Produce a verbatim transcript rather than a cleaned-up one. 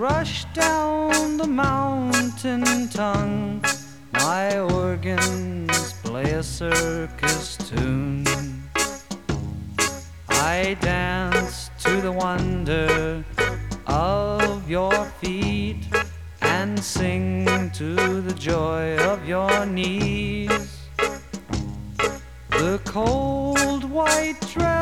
rush down the mountain tongue. My organs play a circus tune. I dance to the wonder of your feet and sing to the joy of your knees. The cold white dress